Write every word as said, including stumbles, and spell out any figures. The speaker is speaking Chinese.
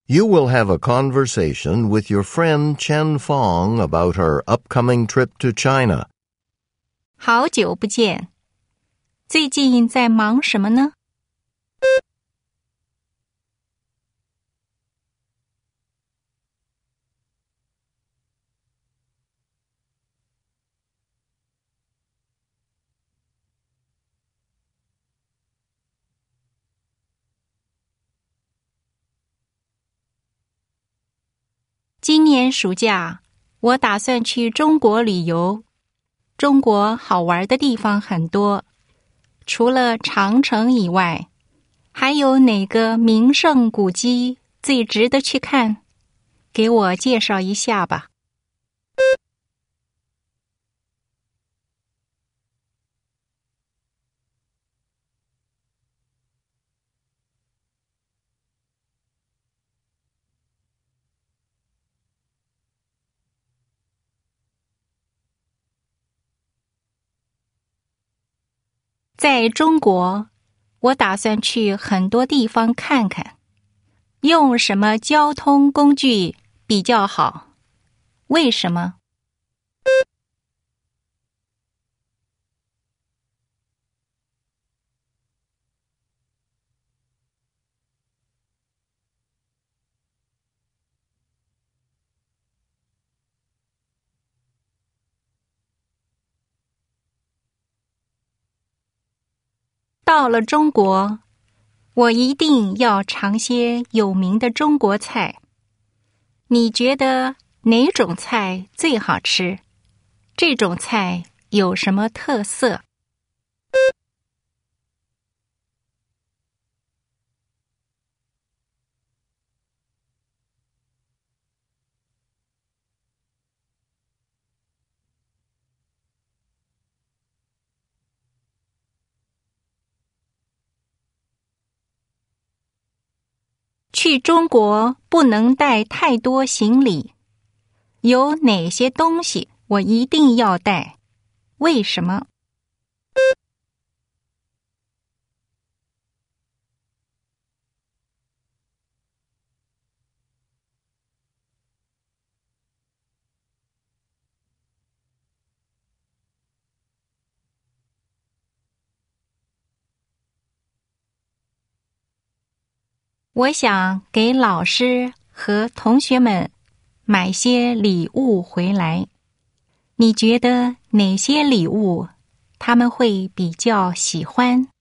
You will have a conversation with your friend Chen Fong about her upcoming trip to China. 好久不见，最近在忙什么呢？今年暑假，我打算去中国旅游。中国好玩的地方很多，除了长城以外，还有哪个名胜古迹最值得去看？给我介绍一下吧。在中国，我打算去很多地方看看。用什么交通工具比较好？为什么？到了中国，我一定要尝些有名的中国菜。你觉得哪种菜最好吃？这种菜有什么特色？去中国不能带太多行李，有哪些东西我一定要带？为什么？我想给老师和同学们买些礼物回来。你觉得哪些礼物他们会比较喜欢？